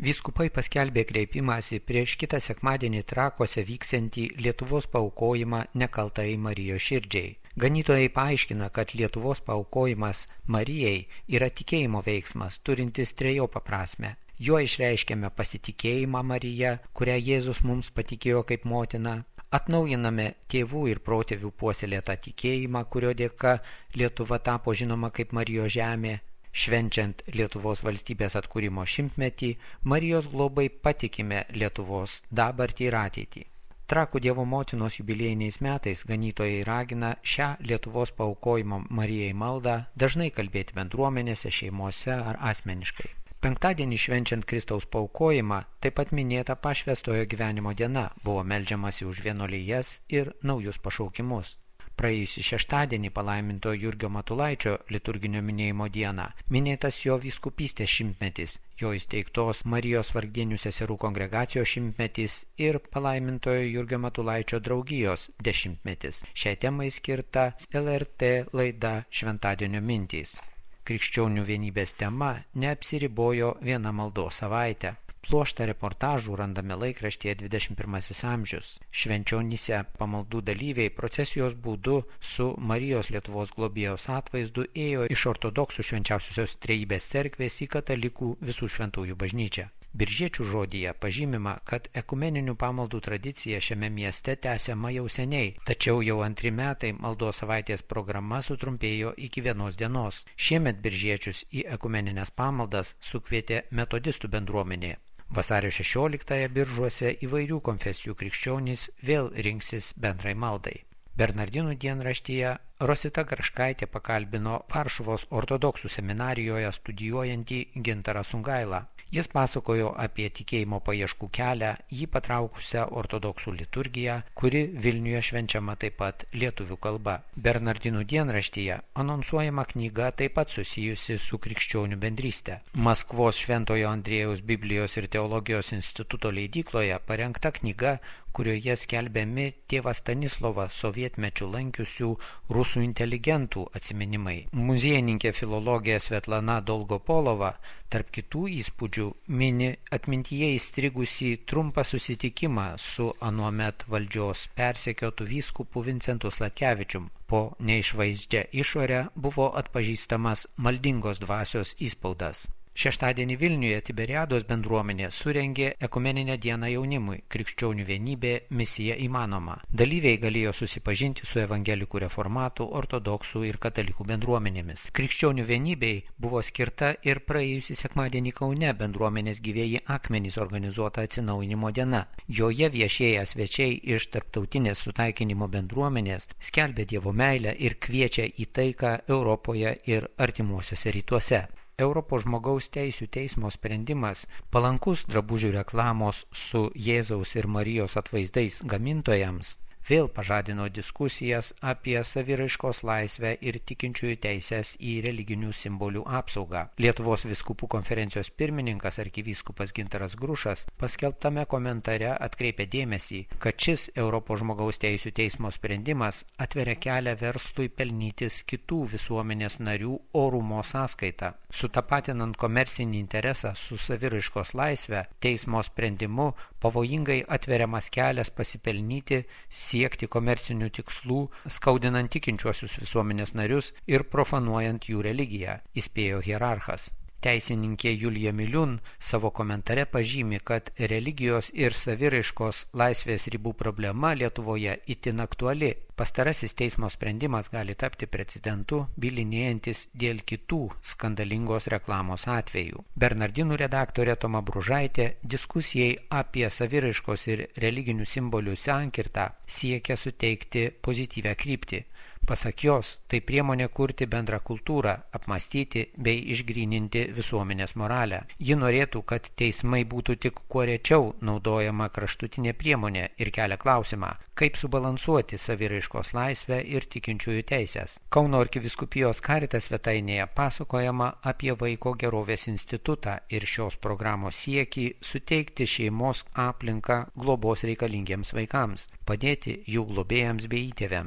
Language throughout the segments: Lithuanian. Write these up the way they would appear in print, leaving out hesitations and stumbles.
Vyskupai paskelbė kreipimąsi prieš kitą sekmadienį Trakuose vyksiantį Lietuvos paaukojimą nekaltai Marijos širdžiai. Ganytojai paaiškina, kad Lietuvos paaukojimas Marijai yra tikėjimo veiksmas, turintis trejopą prasmę. Juo išreiškiame pasitikėjimą Marija, kurią Jėzus mums patikėjo kaip motina. Atnaujiname tėvų ir protėvių puoselėtą tikėjimą, kurio dėka Lietuva tapo žinoma kaip Marijos žemė. Švenčiant Lietuvos valstybės atkūrimo 100-metį, Marijos globai patikime Lietuvos dabartį ir ateitį. Trakų Dievo motinos jubiliejiniais metais ganytojai ragina šią Lietuvos paaukojimo Marijai maldą dažnai kalbėti bendruomenėse, šeimose ar asmeniškai. Penktadienį švenčiant Kristaus paaukojimą, taip pat minėta pašvęstojo gyvenimo diena, buvo meldžiamasi už vienuolijas ir naujus pašaukimus. Praėjusį šeštadienį palaiminto Jurgio Matulaičio liturginio minėjimo dieną minėtas jo vyskupystės 100-metis, jo įsteigtos Marijos vargdienių seserų kongregacijos 100-metis ir palaimintojo Jurgio Matulaičio draugijos 10-metis. Šiai temai skirta LRT laida Šventadienio mintys. Krikščionių vienybės tema neapsiribojo viena maldos savaitę. Pluoštą reportažų randame laikraštyje 21 amžius. Švenčionyse pamaldų dalyviai procesijos būdu su Marijos Lietuvos globėjos atvaizdu ėjo iš ortodoksų švenčiausiosios trejybės cerkvės į katalikų visų šventųjų bažnyčią. Biržiečių žodyje pažymima, kad ekumeninių pamaldų tradicija šiame mieste tęsiama jau seniai, tačiau jau 2 metai maldos savaitės programa sutrumpėjo iki 1 dienos. Šiemet biržiečius į ekumenines pamaldas sukvietė metodistų bendruomenė. Vasario 16-ąją Biržuose įvairių konfesijų krikščionys vėl rinksis bendrai maldai. Bernardinų dienraštyje Rosita Garškaitė pakalbino Varšuvos ortodoksų seminarijoje studijuojantį Gintarą Sungailą. Jis pasakojo apie tikėjimo paieškų kelią, jį patraukusią ortodoksų liturgiją, kuri Vilniuje švenčiama taip pat lietuvių kalba. Bernardinų dienraštyje anonsuojama knyga taip pat susijusi su krikščionių bendryste. Maskvos Šventojo Andriejaus Biblijos ir teologijos instituto leidykloje parengta knyga, kurioje skelbiami tėvą Stanislovą sovietmečiu lankiusių rusų inteligentų atsiminimai. Muziejininkė filologė Svetlana Dolgopolova tarp kitų įspūdžių mini atmintyje įstrigusį trumpą susitikimą su anuomet valdžios persekiotų vyskupu Vincentu Sladkevičium. Po neišvaizdžia išore buvo atpažįstamas maldingos dvasios įspaudas. Šeštadienį Vilniuje Tiberiados bendruomenė surengė ekumeninę dieną jaunimui Krikščionių vienybė misija įmanoma. Dalyviai galėjo susipažinti su evangelikų reformatų, ortodoksų ir katalikų bendruomenėmis. Krikščionių vienybei buvo skirta ir praėjusį sekmadienį Kaune bendruomenės gyvieji akmenys organizuota atsinaujinimo diena. Joje viešėję svečiai iš tarptautinės sutaikinimo bendruomenės skelbė Dievo meilę ir kviečia į taiką Europoje ir artimuosiuose rytuose. Europos žmogaus teisių teismo sprendimas palankus drabužių reklamos su Jėzaus ir Marijos atvaizdais gamintojams vėl pažadino diskusijas apie saviraiškos laisvę ir tikinčiųjų teisės į religinių simbolių apsaugą. Lietuvos vyskupų konferencijos pirmininkas arkivyskupas Gintaras Grušas paskelbtame komentare atkreipė dėmesį, kad šis Europos žmogaus teisių teismo sprendimas atveria kelią verslui pelnytis kitų visuomenės narių orumo sąskaita. Sutapatinant komercinį interesą su saviraiškos laisvę, teismo sprendimu pavojingai atveriamas kelias pasipelnyti, siekti komercinių tikslų, skaudinant tikinčiuosius visuomenės narius ir profanuojant jų religiją, įspėjo hierarchas. Teisininkė Julija Miliun savo komentare pažymi, kad religijos ir saviraiškos laisvės ribų problema Lietuvoje itin aktuali. Pastarasis teismo sprendimas gali tapti precedentu, bylinėjantis dėl kitų skandalingos reklamos atvejų. Bernardinų redaktorė Toma Bružaitė diskusijai apie saviraiškos ir religinių simbolių sankirtą siekia suteikti pozityvią kryptį. Pasak jos, tai priemonė kurti bendrą kultūrą, apmąstyti bei išgryninti visuomenės moralę. Ji norėtų, kad teismai būtų tik kuo rečiau naudojama kraštutinė priemonė ir kelia klausimą, kaip subalansuoti saviraiškos laisvę ir tikinčiųjų teisės. Kauno arkivyskupijos Caritas svetainėje pasakojama apie Vaiko gerovės institutą ir šios programos siekį suteikti šeimos aplinką globos reikalingiems vaikams, padėti jų globėjams bei įtėviams.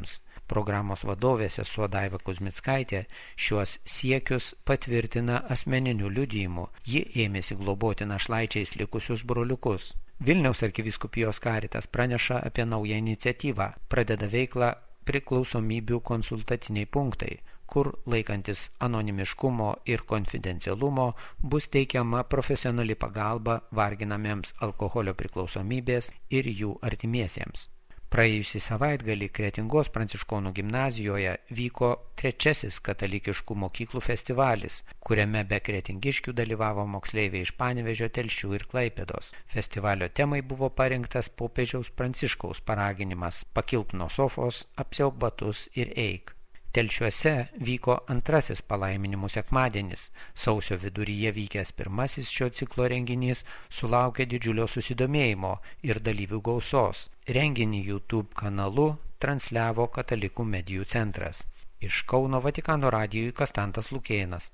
Programos vadovė sesuo Daiva Kuzmickaitė šiuos siekius patvirtina asmeniniu liudijimu. Ji ėmėsi globoti našlaičiais likusius broliukus. Vilniaus arkivyskupijos Karitas praneša apie naują iniciatyvą. Pradeda veiklą priklausomybių konsultaciniai punktai, kur laikantis anonimiškumo ir konfidencialumo bus teikiama profesionali pagalba varginamiems alkoholio priklausomybės ir jų artimiesiems. Praėjusį savaitgalį Kretingos pranciškonų gimnazijoje vyko 3. katalikiškų mokyklų festivalis, kuriame be kretingiškių dalyvavo moksleiviai iš Panevėžio, Telšių ir Klaipėdos. Festivalio temai buvo parinktas popiežiaus Pranciškaus paraginimas pakilp nuo sofos, apsiauk batus ir eik. Telšiuose vyko 2. palaiminimų sekmadienis. Sausio viduryje vykęs 1. šio ciklo renginys sulaukė didžiulio susidomėjimo ir dalyvių gausos. Renginį YouTube kanalu transliavo Katalikų medijų centras. Iš Kauno Vatikano radijui Kastantas Lukėnas.